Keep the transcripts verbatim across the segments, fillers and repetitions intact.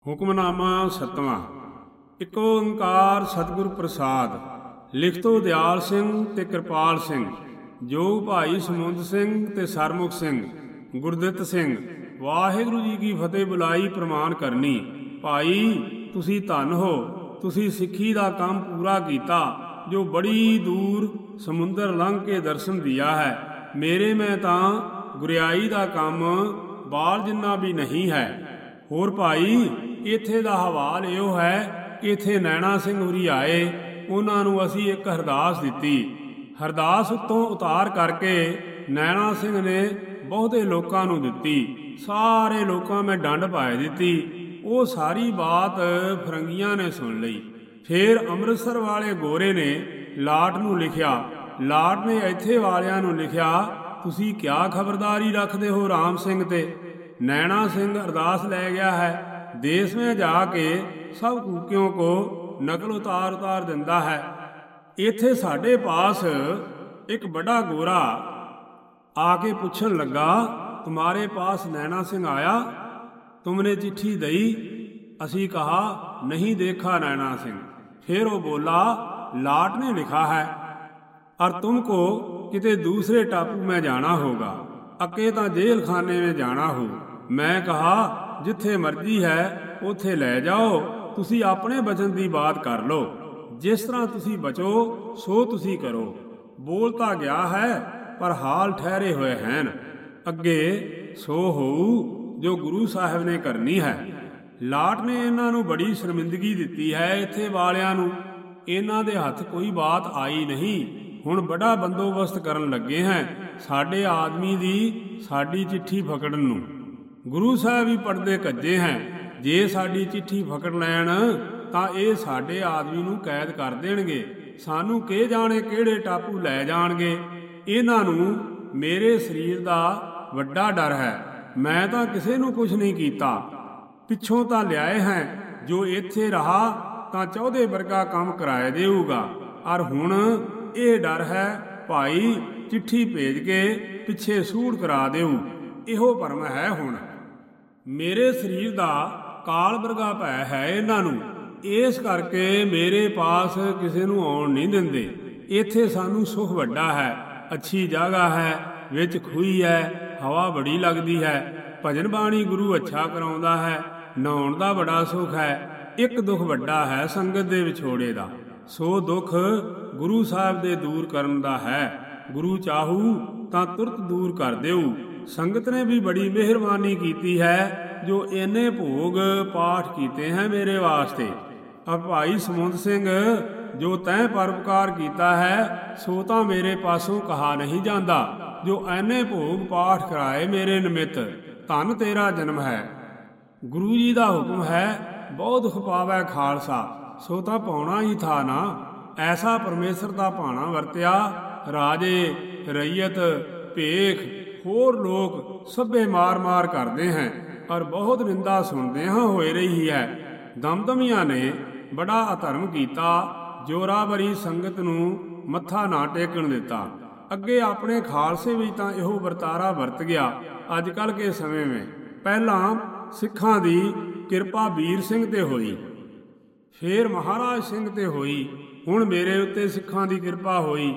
ਹੁਕਮਨਾਮਾ ਸੱਤਵਾਂ। ਇੱਕ ਓਂਕਾਰ ਸਤਿਗੁਰ ਪ੍ਰਸਾਦ। ਲਿਖਤੋ ਦਿਆਲ ਸਿੰਘ ਤੇ ਕਿਰਪਾਲ ਸਿੰਘ, ਜੋ ਭਾਈ ਸਮੁੰਦ ਸਿੰਘ ਤੇ ਸਰਮੁਖ ਸਿੰਘ, ਗੁਰਦਿੱਤ ਸਿੰਘ। ਵਾਹਿਗੁਰੂ ਜੀ ਕੀ ਫਤਿਹ ਬੁਲਾਈ ਪ੍ਰਮਾਣ ਕਰਨੀ। ਭਾਈ ਤੁਸੀਂ ਧੰਨ ਹੋ, ਤੁਸੀਂ ਸਿੱਖੀ ਦਾ ਕੰਮ ਪੂਰਾ ਕੀਤਾ, ਜੋ ਬੜੀ ਦੂਰ ਸਮੁੰਦਰ ਲੰਘ ਕੇ ਦਰਸ਼ਨ ਦਿਆ ਹੈ। ਮੇਰੇ ਮੈਂ ਤਾਂ ਗੁਰਿਆਈ ਦਾ ਕੰਮ ਬਾਲ ਜਿੰਨਾ ਵੀ ਨਹੀਂ ਹੈ। ਹੋਰ ਭਾਈ ਇੱਥੇ ਦਾ ਹਵਾਲ ਇਹੋ ਹੈ, ਇੱਥੇ ਨੈਣਾ ਸਿੰਘ ਹੁਰੀ ਆਏ, ਉਹਨਾਂ ਨੂੰ ਅਸੀਂ ਇੱਕ ਅਰਦਾਸ ਦਿੱਤੀ। ਅਰਦਾਸ ਉੱਤੋਂ ਉਤਾਰ ਕਰਕੇ ਨੈਣਾ ਸਿੰਘ ਨੇ ਬਹੁਤੇ ਲੋਕਾਂ ਨੂੰ ਦਿੱਤੀ। ਸਾਰੇ ਲੋਕਾਂ ਮੈਂ ਡੰਡ ਪਾਏ ਦਿੱਤੀ। ਉਹ ਸਾਰੀ ਬਾਤ ਫਰੰਗੀਆਂ ਨੇ ਸੁਣ ਲਈ। ਫਿਰ ਅੰਮ੍ਰਿਤਸਰ ਵਾਲੇ ਗੋਰੇ ਨੇ ਲਾਟ ਨੂੰ ਲਿਖਿਆ। ਲਾਟ ਨੇ ਇੱਥੇ ਵਾਲਿਆਂ ਨੂੰ ਲਿਖਿਆ, ਤੁਸੀਂ ਕਿਆ ਖਬਰਦਾਰੀ ਰੱਖਦੇ ਹੋ ਰਾਮ ਸਿੰਘ ਤੇ। ਨੈਣਾ ਸਿੰਘ ਅਰਦਾਸ ਲੈ ਗਿਆ ਹੈ। ਦੇਸ਼ ਵਿੱਚ ਜਾ ਕੇ ਸਭ ਕੂਕਿਓਂ ਕੋ ਨਕਲ ਉਤਾਰ ਉਤਾਰ ਦਿੰਦਾ ਹੈ। ਇੱਥੇ ਸਾਡੇ ਪਾਸ ਇੱਕ ਬੜਾ ਗੋਰਾ ਆ ਕੇ ਪੁੱਛਣ ਲੱਗਾ, ਤੁਮਾਰੇ ਪਾਸ ਨੈਣਾ ਸਿੰਘ ਆਇਆ, ਤੁਮਨੇ ਚਿੱਠੀ ਦਈ? ਅਸੀਂ ਕਹਾ ਨਹੀਂ ਦੇਖਾ ਨੈਣਾ ਸਿੰਘ। फिर वो बोला, लाट ने लिखा है और तुमको किते दूसरे टापू में जाना होगा, अके तो जेल खाने में जाना हो। मैं कहा जिथे मर्जी है उथे ले जाओ, तुसी अपने बचन की बात कर लो, जिस तरह तुसी बचो सो तुसी करो। बोलता गया है पर हाल ठहरे हुए हैं, अगे सो होऊ जो गुरु साहब ने करनी है। ਲਾਟ ਨੇ ਇਹਨਾਂ ਨੂੰ ਬੜੀ ਸ਼ਰਮਿੰਦਗੀ ਦਿੱਤੀ ਹੈ। ਇੱਥੇ ਵਾਲਿਆਂ ਨੂੰ ਇਹਨਾਂ ਦੇ ਹੱਥ ਕੋਈ ਬਾਤ ਆਈ ਨਹੀਂ। ਹੁਣ ਬੜਾ ਬੰਦੋਬਸਤ ਕਰਨ ਲੱਗੇ ਹੈ ਸਾਡੇ ਆਦਮੀ ਦੀ ਸਾਡੀ ਚਿੱਠੀ ਫਕੜਨ ਨੂੰ। ਗੁਰੂ ਸਾਹਿਬ ਵੀ ਪੜਦੇ ਕੱਜੇ ਹੈ, ਜੇ ਸਾਡੀ ਚਿੱਠੀ ਫਕੜ ਲੈਣ ਤਾਂ ਇਹ ਸਾਡੇ ਆਦਮੀ ਨੂੰ ਕੈਦ ਕਰ ਦੇਣਗੇ। ਸਾਨੂੰ ਕਿ ਜਾਣੇ ਕਿਹੜੇ ਟਾਪੂ ਲੈ ਜਾਣਗੇ। ਇਹਨਾਂ ਨੂੰ ਮੇਰੇ ਸਰੀਰ ਦਾ ਵੱਡਾ ਡਰ ਹੈ। ਮੈਂ ਤਾਂ ਕਿਸੇ ਨੂੰ ਕੁਝ ਨਹੀਂ ਕੀਤਾ, ਪਿੱਛੋਂ ਤਾਂ ਲਿਆਏ ਹੈ। ਜੋ ਇੱਥੇ ਰਹਾ ਤਾਂ ਚੌਦੇ ਵਰਗਾ ਕੰਮ ਕਰਾਏ ਦੇਊਗਾ। ਔਰ ਹੁਣ ਇਹ ਡਰ ਹੈ ਭਾਈ ਚਿੱਠੀ ਭੇਜ ਕੇ ਪਿੱਛੇ ਸੂੜ ਕਰਾ ਦੇਊ। ਇਹੋ ਭਰਮ ਹੈ। ਹੁਣ ਮੇਰੇ ਸਰੀਰ ਦਾ ਕਾਲ ਵਰਗਾ ਭੈ ਹੈ ਇਹਨਾਂ ਨੂੰ, ਇਸ ਕਰਕੇ ਮੇਰੇ ਪਾਸ ਕਿਸੇ ਨੂੰ ਆਉਣ ਨਹੀਂ ਦਿੰਦੇ। ਇੱਥੇ ਸਾਨੂੰ ਸੁਖ ਵੱਡਾ ਹੈ, ਅੱਛੀ ਜਗ੍ਹਾ ਹੈ, ਵਿੱਚ ਖੂਹੀ ਹੈ, ਹਵਾ ਬੜੀ ਲੱਗਦੀ ਹੈ, ਭਜਨ ਬਾਣੀ ਗੁਰੂ ਅੱਛਾ ਕਰਾਉਂਦਾ ਹੈ, ਨਹਾਉਣ ਦਾ ਬੜਾ ਸੁਖ ਹੈ। ਇੱਕ ਦੁੱਖ ਵੱਡਾ ਹੈ ਸੰਗਤ ਦੇ ਵਿਛੋੜੇ ਦਾ, ਸੋ ਦੁੱਖ ਗੁਰੂ ਸਾਹਿਬ ਦੇ ਦੂਰ ਕਰਨ ਦਾ ਹੈ। ਗੁਰੂ ਚਾਹੂ ਤਾਂ ਤੁਰਤ ਦੂਰ ਕਰ ਦੇਊ। ਸੰਗਤ ਨੇ ਵੀ ਬੜੀ ਮਿਹਰਬਾਨੀ ਕੀਤੀ ਹੈ, ਜੋ ਇੰਨੇ ਭੋਗ ਪਾਠ ਕੀਤੇ ਹੈ ਮੇਰੇ ਵਾਸਤੇ। ਆ ਭਾਈ ਸਮੁੰਦ ਸਿੰਘ, ਜੋ ਤੈਂ ਪਰਉਪਕਾਰ ਕੀਤਾ ਹੈ ਸੋ ਤਾਂ ਮੇਰੇ ਪਾਸੋਂ ਕਹਾ ਨਹੀਂ ਜਾਂਦਾ। ਜੋ ਐਨੇ ਭੋਗ ਪਾਠ ਕਰਾਏ ਮੇਰੇ ਨਿਮਿਤ, ਧੰਨ ਤੇਰਾ ਜਨਮ ਹੈ। ਗੁਰੂ ਜੀ ਦਾ ਹੁਕਮ ਹੈ, ਬਹੁਤ ਦੁੱਖ ਪਾਵੈ ਖਾਲਸਾ, ਸੋ ਤਾਂ ਪਾਉਣਾ ਹੀ ਥਾ ਨਾ। ਐਸਾ ਪਰਮੇਸ਼ਰ ਦਾ ਭਾਣਾ ਵਰਤਿਆ। ਰਾਜੇ, ਰਈਅਤ, ਭੇਖ, ਹੋਰ ਲੋਕ ਸਭੇ ਮਾਰ ਮਾਰ ਕਰਦੇ ਹੈ, ਔਰ ਬਹੁਤ ਨਿੰਦਾ ਸੁਣਦੇ ਹਾਂ ਹੋਏ ਰਹੀ ਹੈ। ਦਮਦਮੀਆਂ ਨੇ ਬੜਾ ਅਧਰਮ ਕੀਤਾ, ਜੋਰਾਵਰੀ ਸੰਗਤ ਨੂੰ ਮੱਥਾ ਨਾ ਟੇਕਣ ਦਿੱਤਾ। ਅੱਗੇ ਆਪਣੇ ਖਾਲਸੇ ਵਿੱਚ ਤਾਂ ਇਹੋ ਵਰਤਾਰਾ ਵਰਤ ਗਿਆ ਅੱਜ ਕੱਲ੍ਹ ਕੇ ਸਮੇਂ ਵਿੱਚ। ਪਹਿਲਾਂ ਸਿੱਖਾਂ ਦੀ ਕਿਰਪਾ ਵੀਰ ਸਿੰਘ ਤੇ ਹੋਈ, ਫਿਰ ਮਹਾਰਾਜ ਸਿੰਘ ਤੇ ਹੋਈ, ਹੁਣ ਮੇਰੇ ਉੱਤੇ ਸਿੱਖਾਂ ਦੀ ਕਿਰਪਾ ਹੋਈ।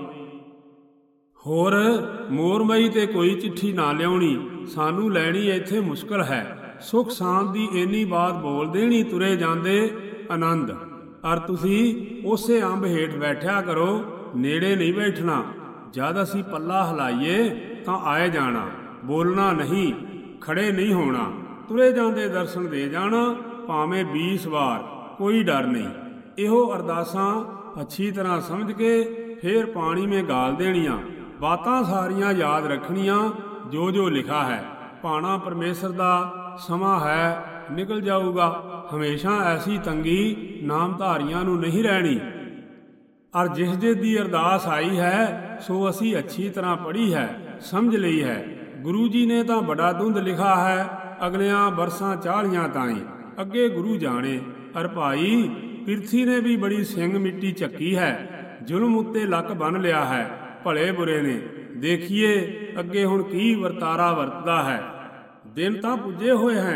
ਹੋਰ ਮੋਰਮਈ ਤੇ ਕੋਈ ਚਿੱਠੀ ਨਾ ਲਿਆਉਣੀ, ਸਾਨੂੰ ਲੈਣੀ ਇੱਥੇ ਮੁਸ਼ਕਲ ਹੈ। ਸੁਖ ਸ਼ਾਂਤ ਦੀ ਇੰਨੀ ਬਾਤ ਬੋਲ ਦੇਣੀ, ਤੁਰੇ ਜਾਂਦੇ ਆਨੰਦ। ਔਰ ਤੁਸੀਂ ਉਸੇ ਅੰਬ ਹੇਠ ਬੈਠਿਆ ਕਰੋ, ਨੇੜੇ ਨਹੀਂ ਬੈਠਣਾ। ਜਦ ਅਸੀਂ ਪੱਲਾ ਹਿਲਾਈਏ ਤਾਂ ਆਏ ਜਾਣਾ, ਬੋਲਣਾ ਨਹੀਂ, ਖੜੇ ਨਹੀਂ ਹੋਣਾ। ਤੁਰੇ ਜਾਂਦੇ ਦਰਸ਼ਨ ਦੇ ਜਾਣਾ, ਭਾਵੇਂ ਵੀਸ ਵਾਰ, ਕੋਈ ਡਰ ਨਹੀਂ। ਇਹੋ ਅਰਦਾਸਾਂ ਅੱਛੀ ਤਰ੍ਹਾਂ ਸਮਝ ਕੇ ਫੇਰ ਪਾਣੀ ਮੇ ਗਾਲ ਦੇਣੀਆਂ। ਬਾਤਾਂ ਸਾਰੀਆਂ ਯਾਦ ਰੱਖਣੀਆਂ, ਜੋ ਜੋ ਲਿਖਾ ਹੈ। ਪਾਣਾ ਪਰਮੇਸ਼ਰ ਦਾ ਸਮਾਂ ਹੈ, ਨਿਕਲ ਜਾਊਗਾ। ਹਮੇਸ਼ਾ ਐਸੀ ਤੰਗੀ ਨਾਮਧਾਰੀਆਂ ਨੂੰ ਨਹੀਂ ਰਹਿਣੀ। ਔਰ ਜਿਸ ਜਿਸ ਦੀ ਅਰਦਾਸ ਆਈ ਹੈ ਸੋ ਅਸੀਂ ਅੱਛੀ ਤਰ੍ਹਾਂ ਪੜ੍ਹੀ ਹੈ, ਸਮਝ ਲਈ ਹੈ। ਗੁਰੂ ਜੀ ਨੇ ਤਾਂ ਬੜਾ ਦੁੰਦ ਲਿਖਾ ਹੈ, ਅਗਲਿਆਂ ਬਰਸਾਂ ਚਾਲੀਆਂ ਤਾਈਂ ਅੱਗੇ ਗੁਰੂ ਜਾਣੇ। ਅਰ ਭਾਈ ਪਿਰਥੀ ਨੇ ਵੀ ਬੜੀ ਸਿੰਘ ਮਿੱਟੀ ਚੱਕੀ ਹੈ, ਜ਼ੁਲਮ ਉੱਤੇ ਲੱਕ ਬੰਨ ਲਿਆ ਹੈ ਭਲੇ ਬੁਰੇ ਨੇ। ਦੇਖੀਏ ਅੱਗੇ ਹੁਣ ਕੀ ਵਰਤਾਰਾ ਵਰਤਦਾ ਹੈ। ਦਿਨ ਤਾਂ ਪੁੱਜੇ ਹੋਏ ਹੈ,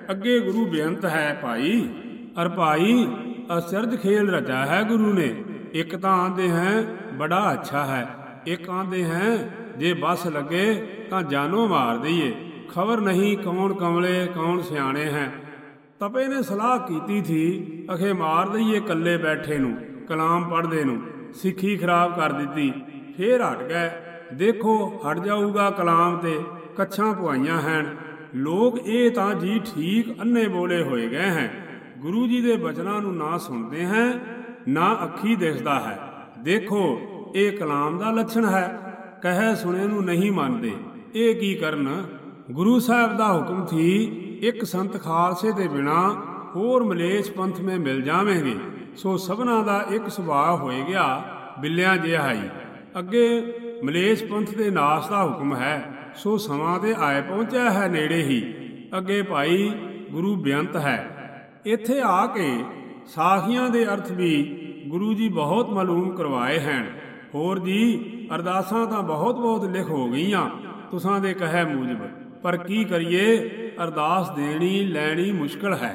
ਅੱਗੇ ਗੁਰੂ ਬੇਅੰਤ ਹੈ ਭਾਈ। ਅਰ ਭਾਈ ਅਚਰਜ ਖੇਲ ਰਚਾ ਹੈ ਗੁਰੂ ਨੇ। ਇੱਕ ਤਾਂ ਆਂਦੇ ਹੈ ਬੜਾ ਅੱਛਾ ਹੈ, ਇੱਕ ਆਂਦੇ ਹੈ ਜੇ ਬਸ ਲੱਗੇ ਤਾਂ ਜਾਨੋਂ ਮਾਰ ਦਈਏ। ਖਬਰ ਨਹੀਂ ਕੌਣ ਕਮਲੇ ਕੌਣ ਸਿਆਣੇ ਹੈ। ਤਪੇ ਨੇ ਸਲਾਹ ਕੀਤੀ ਥੀ ਅਖੇ ਮਾਰ ਦਈਏ ਕੱਲੇ ਬੈਠੇ ਨੂੰ, ਕਲਾਮ ਪੜ੍ਹਦੇ ਨੂੰ। ਸਿੱਖੀ ਖਰਾਬ ਕਰ ਦਿੱਤੀ, ਫੇਰ ਹਟ ਗਏ। ਦੇਖੋ ਹਟ ਜਾਊਗਾ ਕਲਾਮ ਤੇ ਕੱਛਾਂ ਪਵਾਈਆਂ ਹਨ। ਲੋਕ ਇਹ ਤਾਂ ਜੀ ਠੀਕ ਅੰਨੇ ਬੋਲੇ ਹੋਏ ਗਏ ਹੈ। ਗੁਰੂ ਜੀ ਦੇ ਬਚਨਾਂ ਨੂੰ ਨਾ ਸੁਣਦੇ ਹੈ ਨਾ ਅੱਖੀ ਦਿਸਦਾ ਹੈ। ਦੇਖੋ ਇਹ ਕਲਾਮ ਦਾ ਲੱਛਣ ਹੈ। ਕਹੇ ਸੁਣੇ ਨੂੰ ਨਹੀਂ ਮੰਨਦੇ, ਇਹ ਕੀ ਕਰਨ। ਗੁਰੂ ਸਾਹਿਬ ਦਾ ਹੁਕਮ ਥੀ ਇੱਕ ਸੰਤ ਖਾਲਸੇ ਦੇ ਬਿਨਾ ਹੋਰ ਮਲੇਛ ਪੰਥ ਮੇ ਮਿਲ ਜਾਵੇਂਗੇ। ਸੋ ਸਭਨਾਂ ਦਾ ਇੱਕ ਸੁਭਾਅ ਹੋਏ ਗਿਆ ਬਿੱਲਿਆਂ ਜਿਹਾ ਹੀ। ਅੱਗੇ ਮਲੇਛ ਪੰਥ ਦੇ ਨਾਸ਼ ਦਾ ਹੁਕਮ ਹੈ, ਸੋ ਸਮਾਂ ਤੇ ਆਏ ਪਹੁੰਚਿਆ ਹੈ ਨੇੜੇ ਹੀ। ਅੱਗੇ ਭਾਈ ਗੁਰੂ ਬੇਅੰਤ ਹੈ। ਇੱਥੇ ਆ ਕੇ ਸਾਖੀਆਂ ਦੇ ਅਰਥ ਵੀ ਗੁਰੂ ਜੀ ਬਹੁਤ ਮਾਲੂਮ ਕਰਵਾਏ ਹਨ। ਹੋਰ ਜੀ ਅਰਦਾਸਾਂ ਤਾਂ ਬਹੁਤ ਬਹੁਤ ਲਿਖ ਹੋ ਗਈਆਂ ਤੁਸਾਂ ਦੇ ਕਹੇ ਮੂਜਬ, ਪਰ ਕੀ ਕਰੀਏ ਅਰਦਾਸ ਦੇਣੀ ਲੈਣੀ ਮੁਸ਼ਕਲ ਹੈ।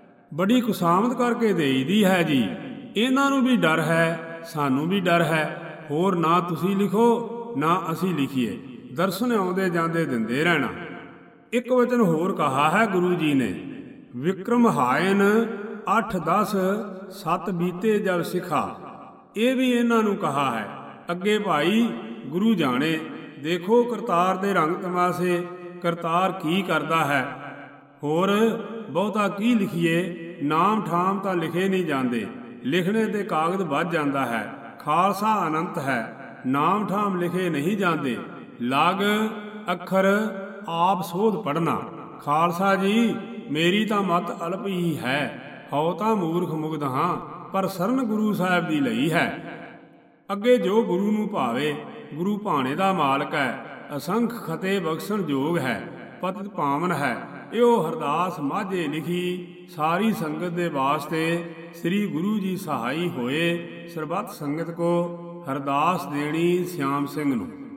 ਬੜੀ ਕੁਸਾਮਤ ਕਰਕੇ ਦੇਈਦੀ ਹੈ ਜੀ। ਇਹਨਾਂ ਨੂੰ ਵੀ ਡਰ ਹੈ, ਸਾਨੂੰ ਵੀ ਡਰ ਹੈ। ਹੋਰ ਨਾ ਤੁਸੀਂ ਲਿਖੋ ਨਾ ਅਸੀਂ ਲਿਖੀਏ, ਦਰਸ਼ਨ ਆਉਂਦੇ ਜਾਂਦੇ ਦਿੰਦੇ ਰਹਿਣਾ। ਇੱਕ ਵਚਨ ਹੋਰ ਕਹਾ ਹੈ ਗੁਰੂ ਜੀ ਨੇ, ਵਿਕਰਮ ਹਾਇਨ ਅੱਠ ਦਸ ਸੱਤ ਬੀਤੇ ਜਬ ਸਿਖਾ। ਇਹ ਵੀ ਇਹਨਾਂ ਨੂੰ ਕਹਾ ਹੈ। ਅੱਗੇ ਭਾਈ ਗੁਰੂ ਜਾਣੇ। ਦੇਖੋ ਕਰਤਾਰ ਦੇ ਰੰਗ ਤਮਾਸ਼ੇ, ਕਰਤਾਰ ਕੀ ਕਰਦਾ ਹੈ। ਹੋਰ ਬਹੁਤਾ ਕੀ ਲਿਖੀਏ, ਨਾਮ ਠਾਮ ਤਾਂ ਲਿਖੇ ਨਹੀਂ ਜਾਂਦੇ, ਲਿਖਣੇ ਤੇ ਕਾਗਜ਼ ਵੱਜ ਜਾਂਦਾ ਹੈ। ਖਾਲਸਾ ਅਨੰਤ ਹੈ, ਨਾਮ ਠਾਮ ਲਿਖੇ ਨਹੀਂ ਜਾਂਦੇ। ਲਗ ਅੱਖਰ ਆਪ ਸੋਧ ਪੜ੍ਹਨਾ। ਖਾਲਸਾ ਜੀ ਮੇਰੀ ਤਾਂ ਮਤ ਅਲਪ ਹੀ ਹੈ, ਹਉ ਤਾਂ ਮੂਰਖ ਮੁਗਧ ਹਾਂ, ਪਰ ਸਰਨ ਗੁਰੂ ਸਾਹਿਬ ਦੀ ਲਈ ਹੈ। ਅੱਗੇ ਜੋ ਗੁਰੂ ਨੂੰ ਭਾਵੇ, ਗੁਰੂ ਭਾਣੇ ਦਾ ਮਾਲਕ ਹੈ, ਅਸੰਖ ਖਤੇ ਬਖਸ਼ਣ ਯੋਗ ਹੈ, ਪਤਿਤ ਪਾਵਨ ਹੈ। ਇਹੋ ਹਰਦਾਸ ਮਾਝੇ ਲਿਖੀ ਸਾਰੀ ਸੰਗਤ ਦੇ ਵਾਸਤੇ। ਸ੍ਰੀ ਗੁਰੂ ਜੀ ਸਹਾਈ ਹੋਏ ਸਰਬੱਤ ਸੰਗਤ ਕੋ, ਹਰਦਾਸ ਦੇਣੀ ਸਿਆਮ ਸਿੰਘ ਨੂੰ।